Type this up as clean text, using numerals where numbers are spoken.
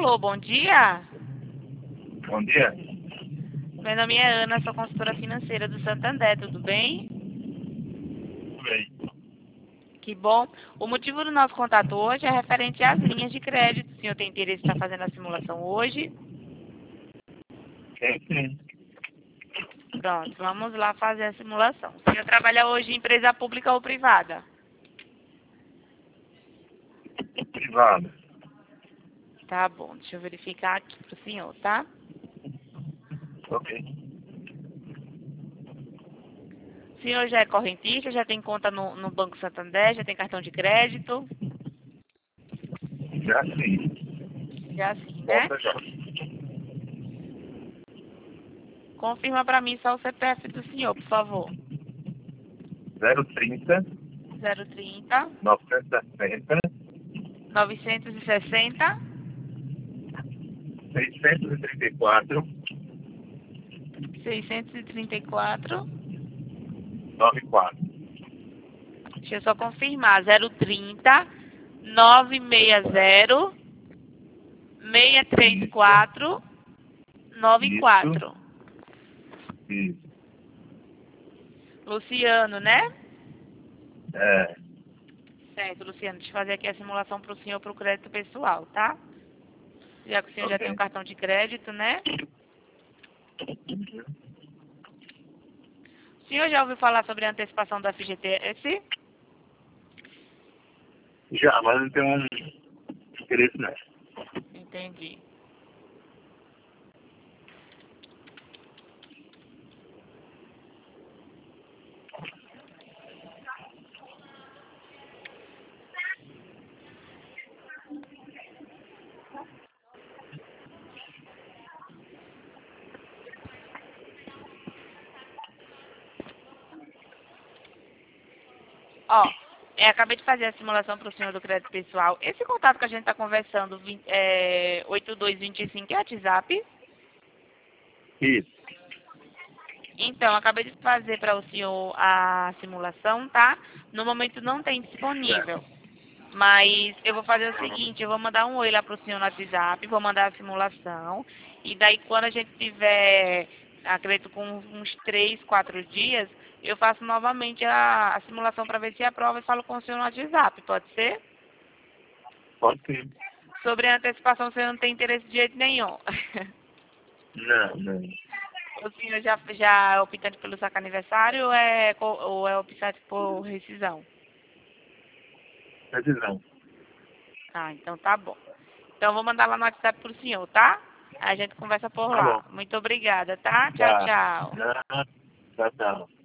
Alô, bom dia. Bom dia. Meu nome é Ana, sou consultora financeira do Santander, tudo bem? Tudo bem. Que bom. O motivo do nosso contato hoje é referente às linhas de crédito. O senhor tem interesse em estar fazendo a simulação hoje? Sim. Pronto, vamos lá fazer a simulação. O senhor trabalha hoje em empresa pública ou privada? Privado. Tá bom, deixa eu verificar aqui pro senhor, tá? Ok. O senhor já é correntista, já tem conta no Banco Santander, já tem cartão de crédito? Já sim. Já sim, né? Volta já. Confirma para mim só o CPF do senhor, por favor. 030 030 960 960 634 634. 94. Deixa eu só confirmar. 030 960 634 94. Isso. Luciano, né? É. Certo, Luciano. Deixa eu fazer aqui a simulação para o senhor para o crédito pessoal, tá? Já que o senhor já tem Ok. o cartão de crédito, né? O senhor já ouviu falar sobre a antecipação da FGTS? Já, mas não tem um interesse não. Entendi. Ó, acabei de fazer a simulação para o senhor do crédito pessoal. Esse contato que a gente está conversando, 8225, é WhatsApp? Isso. Então, acabei de fazer para o senhor a simulação, tá? No momento não tem Certo. disponível. Mas eu vou fazer o seguinte, eu vou mandar um oi lá pro senhor no WhatsApp, vou mandar a simulação. E daí quando a gente tiver, acredito, com uns 3, 4 dias, eu faço novamente a simulação para ver se aprova e falo com o senhor no WhatsApp, pode ser? Pode ser. Sobre a antecipação, o senhor não tem interesse de jeito nenhum. Não. O senhor já é optante pelo saque aniversário ou é optante por rescisão? Decisão. Ah, então tá bom. Então eu vou mandar lá no WhatsApp pro senhor, tá? A gente conversa por Tá bom. lá. Muito obrigada, tá? Tchau, Tá. tchau. Não. Tchau.